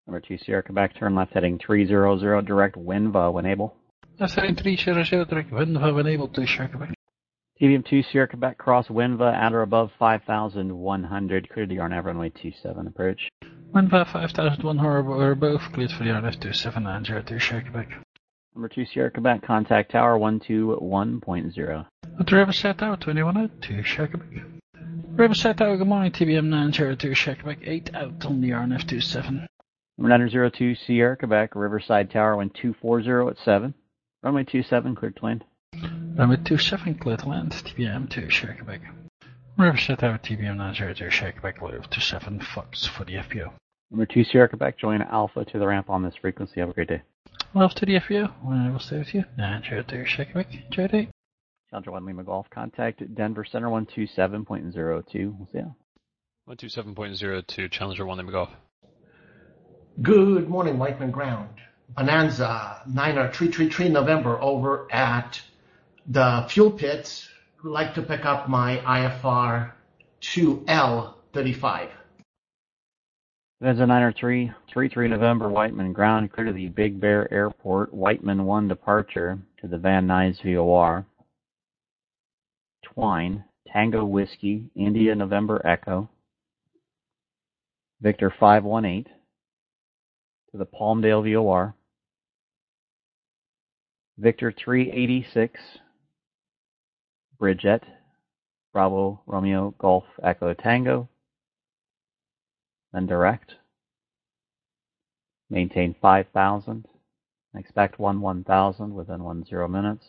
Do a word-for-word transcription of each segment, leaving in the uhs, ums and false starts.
Number two, Sierra Quebec, turn left heading three zero zero, direct Winva when able. Left heading three zero zero, direct Winva when able to Sierra Quebec. T V M two, Sierra Quebec, cross Winva at or above five thousand one hundred, clear the R N A V runway two seven approach. Winva five thousand one hundred or above, cleared for the R N A V two seven nine zero to Sierra Quebec. Number two, Sierra Quebec, contact tower one two one point zero. At the Riverside Tower, twenty-one out to Sierra Quebec. Riverside Tower, good morning, T B M nine zero two, Sierra Quebec, eight out on the R N A V two seven. Number nine zero two, Sierra Quebec, Riverside Tower, wind two four zero at seven. Runway two seven, cleared to land. Runway two seven, cleared to land, T B M two, Sierra Quebec. Riverside Tower, T B M nine zero two, Sierra Quebec, clear two seven, Fox for the F B O. Number two, Sierra Quebec, join Alpha to the ramp on this frequency. Have a great day. Alpha to the F B O, I will stay with you. nine zero two, Sierra Quebec, enjoy your day. Challenger one Lima Golf, contact Denver Center one two seven point zero two. We'll see you. one two seven point zero two, Challenger one Lima Golf. Good morning, Whiteman Ground. Bonanza, niner three three three November over at the fuel pits. Would like to pick up my I F R two L thirty-five. Bonanza niner three three three November, Whiteman Ground, clear to the Big Bear Airport, Whiteman one departure to the Van Nuys V O R. Twine, Tango Whiskey, India November Echo, Victor five one eight to the Palmdale V O R, Victor three eighty-six, Bridget, Bravo Romeo Golf Echo Tango, then direct, maintain five thousand, expect one one thousand within one zero minutes.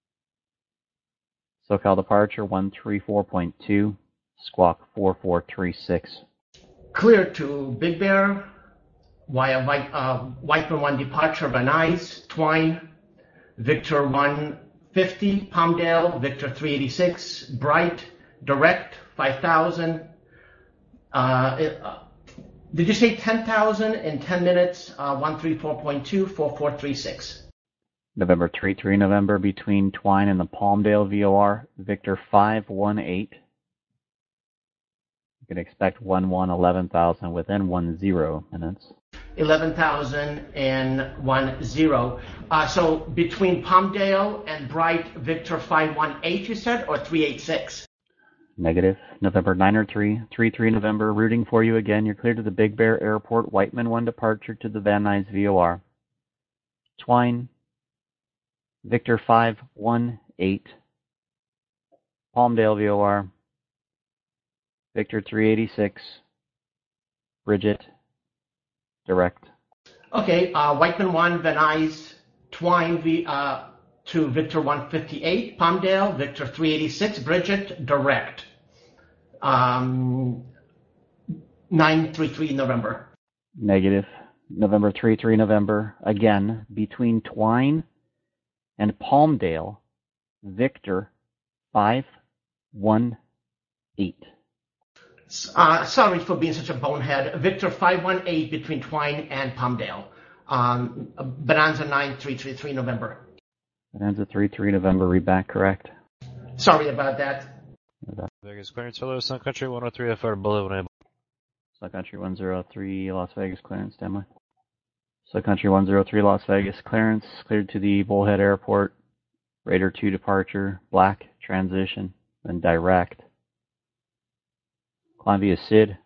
SoCal departure one three four point two, squawk four four three six. Clear to Big Bear via White, uh, Whiteman one departure, Van Nuys, Twine, Victor one fifty, Palmdale, Victor three eighty-six, Bright, direct five thousand. Uh, it, uh, did you say ten thousand in ten minutes? Uh, one three four point two, four four three six. November three three November between Twine and the Palmdale V O R, Victor five one eight. You can expect one one eleven thousand within one zero minutes. eleven thousand and one zero. Uh, so between Palmdale and Bright, Victor five one eight, you said, or three eighty-six? Negative. November niner three three three November, routing for you again. You're clear to the Big Bear Airport, Whiteman one departure to the Van Nuys V O R. Twine, Victor five one eight, Palmdale V O R, Victor three eighty-six, Bridget, direct. Okay, uh, Whiteman one, Van Nuys, Twine v, uh, to Victor one fifty-eight, Palmdale, Victor three eighty-six, Bridget, direct. Um, nine three three November. Negative. November three three November, again, between Twine and Palmdale, Victor five one eight. Uh, sorry for being such a bonehead. Victor five one eight between Twine and Palmdale. Um, Bonanza nine three three three November. Bonanza three three November, read back correct. Sorry about that. Vegas clearance, hello, Sun Country one oh three F R, bullet when able. Sun Country one oh three, Las Vegas clearance, standby. Sun Country one oh three, Las Vegas clearance, cleared to the Bullhead Airport, Raider two departure, black, transition, then direct. Climb via S I D.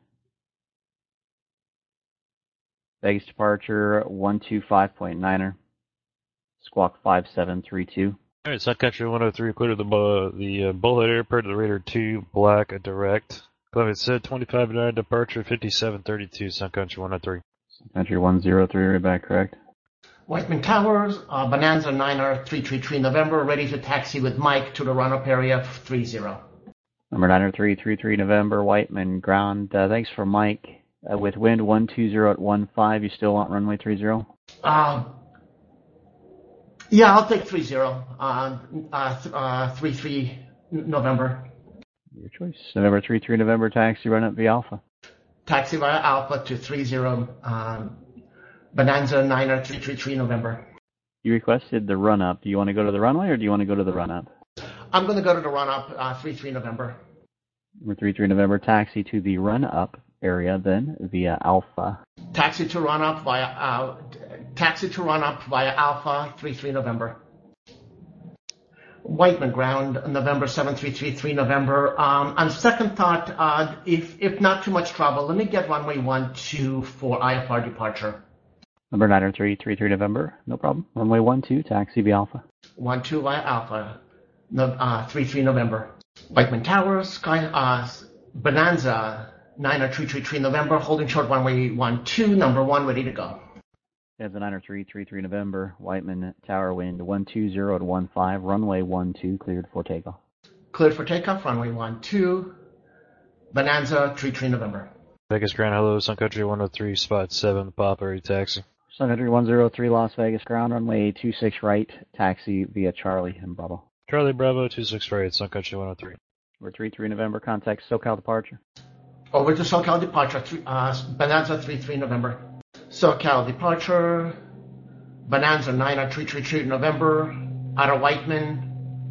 Vegas departure one two five point niner, squawk five seven three two. Alright, Sun Country one oh three, clear to the, uh, the uh, Bullhead Airport, the Raider two, black, direct. Columbia S I D twenty-five nine, departure fifty-seven thirty-two, Sun Country one oh three. Sun Country one oh three, read back correct. Whiteman Towers, uh, Bonanza niner three three three November, ready to taxi with Mike to the run-up area three zero. Number niner three three three November, Whiteman Ground. Uh, thanks for Mike. Uh, with wind one two zero at one five, you still want runway three zero? Uh, yeah, I'll take three zero. Uh, uh, th- uh, three three November. Your choice. November three three November, taxi run up via Alpha. Taxi via Alpha to three zero, um, Bonanza niner three three three November. You requested the run up. Do you want to go to the runway or do you want to go to the run up? I'm going to go to the run up, uh, three three November. Number three three November, taxi to the run up area, then via Alpha. Taxi to run up via uh, taxi to run up via Alpha three three November. Whiteman ground November seven three three three November. Um, on second thought, uh, if if not too much trouble, let me get runway one two for I F R departure. Number nine three three three November, no problem. Runway one two, taxi via Alpha. one two via Alpha, no, uh, three three November. Whiteman Tower, Sky, uh, Bonanza nine three three three November, holding short runway one two, number one, ready to go. There's a nine three three three November, Whiteman Tower wind one two zero to one five, runway one two, cleared for takeoff. Cleared for takeoff, runway one two, Bonanza three three November. Vegas Ground, hello, Sun Country one oh three, spot seven, Papa, ready taxi. Sun Country one oh three, Las Vegas ground, runway two six right, taxi via Charlie and Bravo. Charlie Bravo, two six right, Sun Country one oh three. Number three three November, contact SoCal departure. Over to SoCal departure, three, uh, Bonanza three three November. SoCal departure, Bonanza nine three three three November, out of Whiteman,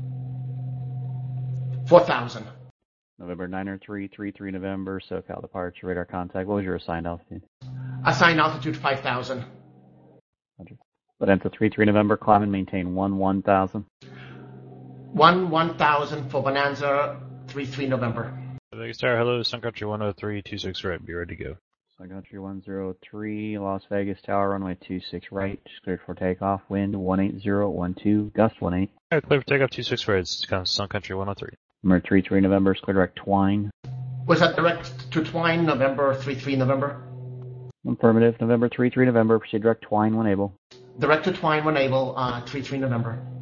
four thousand. November nine three three three November, SoCal departure, radar contact. What was your assigned altitude? Assigned altitude five thousand. Bonanza three three November, climb and maintain one one thousand. one one thousand for Bonanza three three November. Vegas Tower, hello, Sun Country one oh three, two six right, be ready to go. Sun Country one oh three, Las Vegas Tower, runway two six right, cleared for takeoff, wind one eight zero one two, gust one eight. Alright, clear for takeoff, two six right, it's Sun Country one oh three. Number three three November, clear direct Twine. Was that direct to Twine, November three three November? Affirmative, November three three November, proceed direct Twine when able. Direct to Twine when able, uh, three three November.